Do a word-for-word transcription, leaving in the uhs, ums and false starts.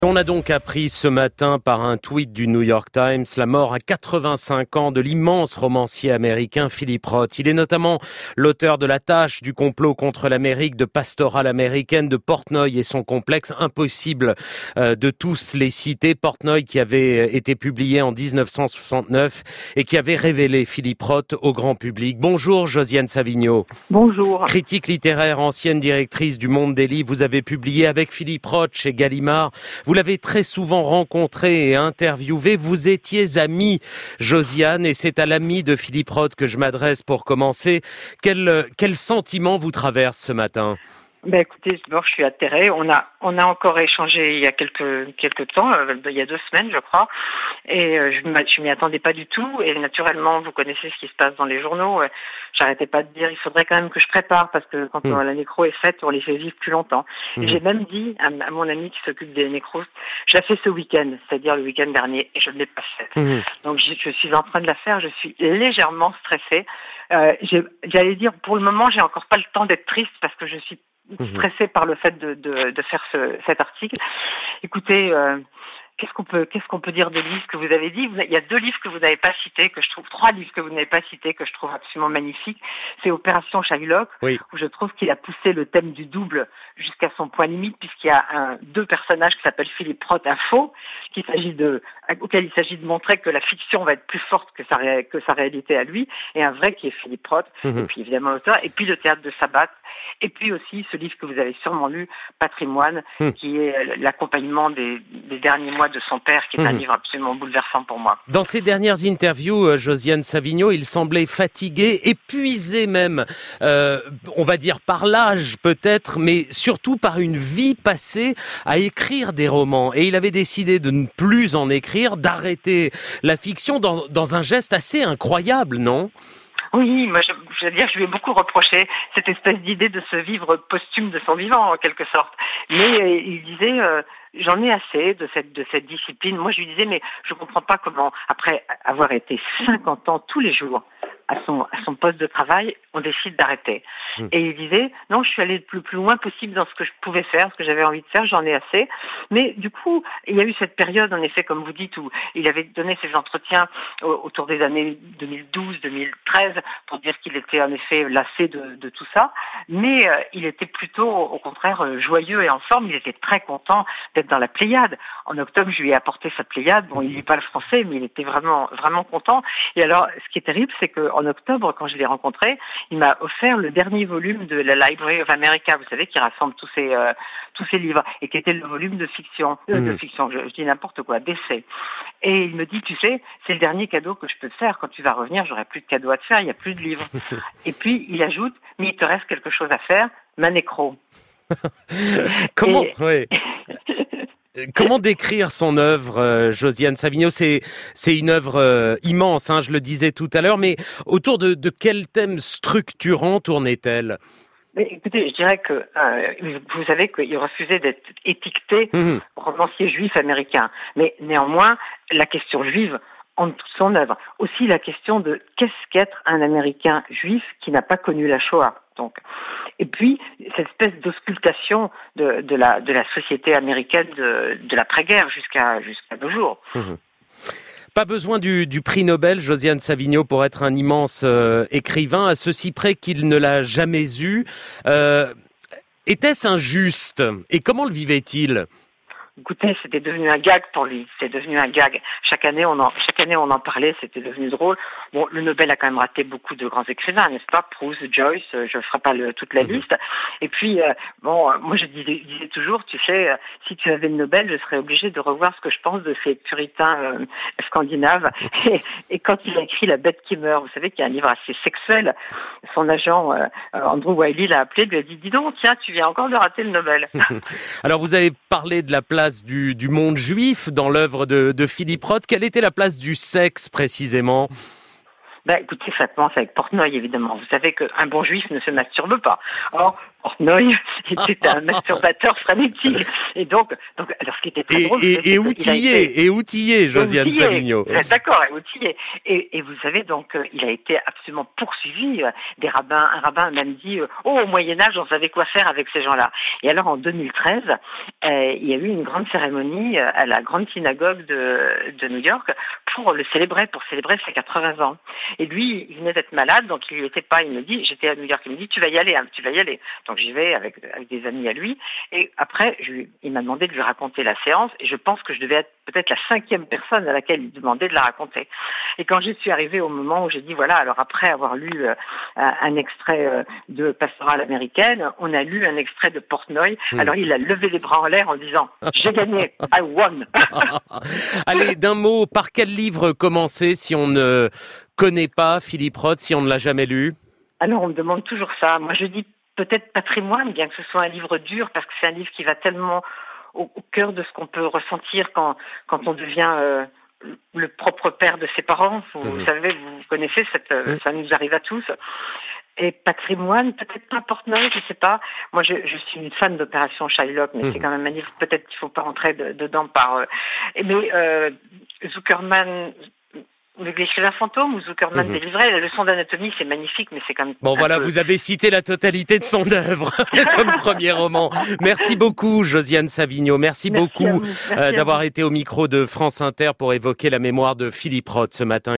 On a donc appris ce matin par un tweet du New York Times la mort à quatre-vingt-cinq ans de l'immense romancier américain Philip Roth. Il est notamment l'auteur de La Tâche, du complot contre l'Amérique, de Pastorale américaine, de Portnoy et son complexe. Impossible euh, de tous les citer. Portnoy qui avait été publié en dix-neuf cent soixante-neuf et qui avait révélé Philip Roth au grand public. Bonjour Josiane Savigno. Bonjour. Critique littéraire, ancienne directrice du Monde des Livres, vous avez publié avec Philip Roth chez Gallimard. Vous l'avez très souvent rencontré et interviewé. Vous étiez amie, Josiane, et c'est à l'amie de Philip Roth que je m'adresse pour commencer. Quel, quel sentiment vous traverse ce matin ? Ben écoutez, d'abord je suis atterrée. On a on a encore échangé il y a quelques quelques temps, euh, il y a deux semaines je crois, et euh, je ne m'y attendais pas du tout. Et naturellement, vous connaissez ce qui se passe dans les journaux. Euh, j'arrêtais pas de dire il faudrait quand même que je prépare parce que quand mmh. la nécro est faite, on les fait vivre plus longtemps. Mmh. Et j'ai même dit à, à mon ami qui s'occupe des nécros, je la fais ce week-end, c'est-à-dire le week-end dernier, et je ne l'ai pas faite. Mmh. Donc je, je suis en train de la faire. Je suis légèrement stressée. Euh, j'ai, j'allais dire pour le moment, j'ai encore pas le temps d'être triste parce que je suis stressée par le fait de, de, de faire ce, cet article. Écoutez, euh, qu'est-ce qu'on peut, qu'est-ce qu'on peut dire des livres que vous avez dit ? Il y a deux livres que vous n'avez pas cités, que je trouve, trois livres que vous n'avez pas cités, que je trouve absolument magnifiques. C'est Opération Shylock, oui. où je trouve qu'il a poussé le thème du double jusqu'à son point limite, puisqu'il y a un, deux personnages qui s'appellent Philip Roth, un faux, qu'il s'agit de, auquel il s'agit de montrer que la fiction va être plus forte que sa, ré, que sa réalité à lui, et un vrai qui est Philip Roth, mm-hmm. et puis évidemment l'auteur, et puis le théâtre de Sabat, et puis aussi ce livre que vous avez sûrement lu, Patrimoine, mm. qui est l'accompagnement des, des derniers mois de son père, qui est mmh. un livre absolument bouleversant pour moi. Dans ses dernières interviews, Josiane Savigno, il semblait fatigué, épuisé même, euh, on va dire par l'âge peut-être, mais surtout par une vie passée à écrire des romans. Et il avait décidé de ne plus en écrire, d'arrêter la fiction dans, dans un geste assez incroyable, non ? Oui, moi je, je veux dire, je lui ai beaucoup reproché cette espèce d'idée de se vivre posthume de son vivant en quelque sorte. Mais euh, il disait, euh, j'en ai assez de cette de cette discipline. Moi je lui disais, mais je comprends pas comment, après avoir été cinquante ans tous les jours à son à son poste de travail, on décide d'arrêter. Mmh. Et il disait, non, je suis allé le plus, plus loin possible dans ce que je pouvais faire, ce que j'avais envie de faire, j'en ai assez. Mais du coup, il y a eu cette période, en effet, comme vous dites, où il avait donné ses entretiens autour des années deux mille douze deux mille treize pour dire qu'il était en effet lassé de, de tout ça. Mais euh, il était plutôt, au contraire, joyeux et en forme. Il était très content d'être dans la Pléiade. En octobre, je lui ai apporté sa Pléiade. Bon, il lit pas le français, mais il était vraiment, vraiment content. Et alors, ce qui est terrible, c'est que en octobre, quand je l'ai rencontré, il m'a offert le dernier volume de la Library of America, vous savez, qui rassemble tous ces euh, tous ces livres, et qui était le volume de fiction, euh, mmh. de fiction, je, je dis n'importe quoi, d'essai. Et il me dit, tu sais, c'est le dernier cadeau que je peux te faire. Quand tu vas revenir, j'aurai plus de cadeaux à te faire, il y a plus de livres. Et puis il ajoute, mais il te reste quelque chose à faire, ma nécro. Comment et... oui. Comment décrire son œuvre, euh, Josiane Savigno ? C'est c'est une œuvre euh, immense, hein, je le disais tout à l'heure, mais autour de, de quel thème structurant tournait-elle ? Mais écoutez, je dirais que euh, vous savez qu'il refusait d'être étiqueté mmh. romancier juif américain, mais néanmoins la question juive en toute son œuvre. Aussi la question de qu'est-ce qu'être un Américain juif qui n'a pas connu la Shoah. Donc, et puis cette espèce d'auscultation de, de la de la société américaine de, de l'après-guerre jusqu'à jusqu'à nos jours. Mmh. Pas besoin du, du prix Nobel, Josiane Savigno, pour être un immense euh, écrivain, à ceci près qu'il ne l'a jamais eu. Euh, était-ce injuste ? Et comment le vivait-il ? Écoutez, c'était devenu un gag pour lui. C'est devenu un gag. Chaque année, on en, chaque année, on en parlait. C'était devenu drôle. Bon, le Nobel a quand même raté beaucoup de grands écrivains, n'est-ce pas ? Proust, Joyce, je ne ferai pas le, toute la liste. Et puis, euh, bon, moi, je disais, disais toujours, tu sais, euh, si tu avais le Nobel, je serais obligée de revoir ce que je pense de ces puritains euh, scandinaves. Et, et quand il a écrit La bête qui meurt, vous savez qu'il y a un livre assez sexuel, son agent, euh, Andrew Wiley, l'a appelé, lui a dit, dis donc, tiens, tu viens encore de rater le Nobel. Alors, vous avez parlé de la place Du, du monde juif dans l'œuvre de, de Philip Roth. Quelle était la place du sexe précisément ? Bah, écoutez, ça commence avec Portnoy, évidemment. Vous savez qu'un bon juif ne se masturbe pas. Or, Portnoy était un masturbateur frénétique. Et donc, donc, alors, ce qui était très et, drôle, et, et outillé, été... et outillé, Josiane outillé. Savigno. D'accord, et outillé. Et, et vous savez, donc, euh, il a été absolument poursuivi. Euh, des rabbins, un rabbin a même dit, euh, oh, au Moyen-Âge, on savait quoi faire avec ces gens-là. Et alors, en deux mille treize, euh, il y a eu une grande cérémonie à la grande synagogue de, de New York pour le célébrer, pour célébrer ses quatre-vingts ans. Et lui, il venait d'être malade, donc il n'y était pas. Il me dit, j'étais à New York, il me dit, tu vas y aller, hein, tu vas y aller. Donc j'y vais avec, avec des amis à lui. Et après, je, il m'a demandé de lui raconter la séance. Et je pense que je devais être peut-être la cinquième personne à laquelle il demandait de la raconter. Et quand je suis arrivée au moment où j'ai dit, voilà, alors après avoir lu euh, un extrait euh, de Pastorale américaine, on a lu un extrait de Portnoy. Mmh. Alors il a levé les bras en l'air en disant, j'ai gagné, I won. Allez, d'un mot, par quel livre commencer si on ne connaît pas Philippe Roth, si on ne l'a jamais lu? Alors on me demande toujours ça. Moi je dis peut-être Patrimoine, bien que ce soit un livre dur, parce que c'est un livre qui va tellement au, au cœur de ce qu'on peut ressentir quand, quand on devient euh, le propre père de ses parents. Vous, mmh. vous savez, vous connaissez, cette, mmh. ça nous arrive à tous. Et Patrimoine, peut-être pas Portnoy, je sais pas. Moi, je, je suis une fan d'Opération Shylock, mais mmh. c'est quand même un livre, peut-être qu'il faut pas rentrer de, dedans par... Euh, mais euh, Zuckerman... L'écrivain fantôme ou Zuckerman mmh. délivré, la leçon d'anatomie, c'est magnifique, mais c'est quand même... Bon voilà, peu... vous avez cité la totalité de son œuvre comme premier roman. Merci beaucoup, Josiane Savigno. Merci, Merci beaucoup Merci euh, d'avoir été au micro de France Inter pour évoquer la mémoire de Philippe Roth ce matin.